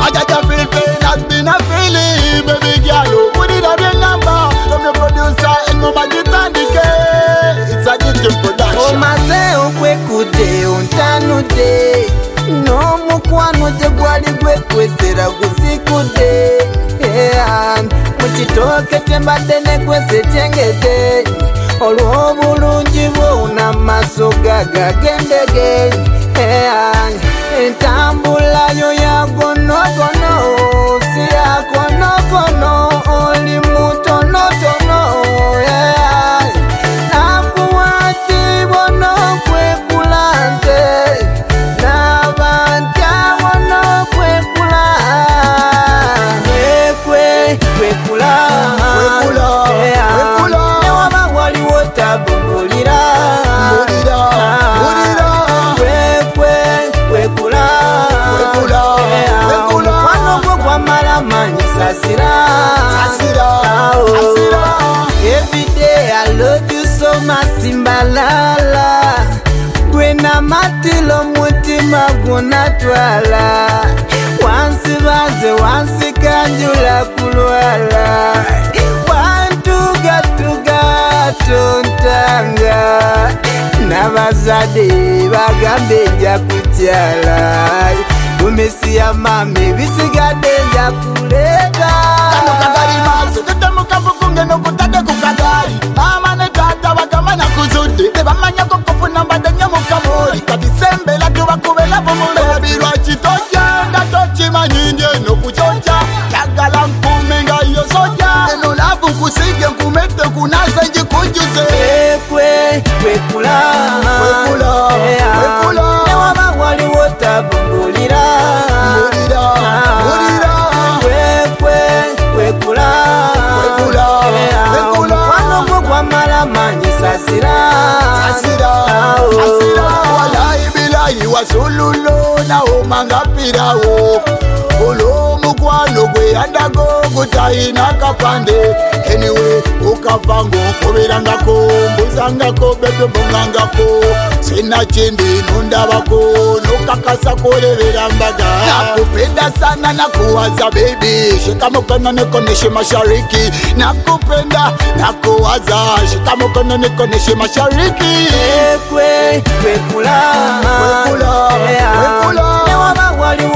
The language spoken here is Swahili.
I got a feel pain has been a feeling. Baby girl, put it on your number. From the producer and my guitar decay. It's a digital production. Omazeo kwekude untanude no mukwano je gwali gwekwesera gusikude mukitoke tembadde nekwese kyengede olw'obulungi bwo una maaso gagagendege entambula yo yagonogono si yakonokono oli mutonotono nakuwati bono kwekulante nabantya bono kwekula kwekula newaba waliwo tabumbulira mukwano gwo gwamala manyi sasira. Every day I love you so much Simbalala gwena matilo mutima gunatwala wansi banze wansi kanjula kulwala wantugatuga tontanga nabazade bagambe nja kutyala gumesi ya mami bisigadde nja kuleta no kutade kukagari mama ne tata bakamanya kuzude tebamanya ko kufuna mbadanye mukamori kabisembela tubakubela bumule birwa kitoja ndatochimanyinde no kuchocha yagala nkumenga yo soja eno labu kusige nkumete kunaza nji kunjuze kwekula newaba waliwo tabumbulira kwamala manyi sasira. Walayi bilayi wasululo na omangapirawo olo mukwano gwe yandago gutayina kapande anyway ukavango kubirangako mbuzangako bebe bongangako sina chindi nundabako nukakasa kulebera mbaga nakupenda sana nakuwaza baby shika mkono nikoneshe mashariki nakupenda nakuwaza shika mkono nikoneshe mashariki kwekula newaba wali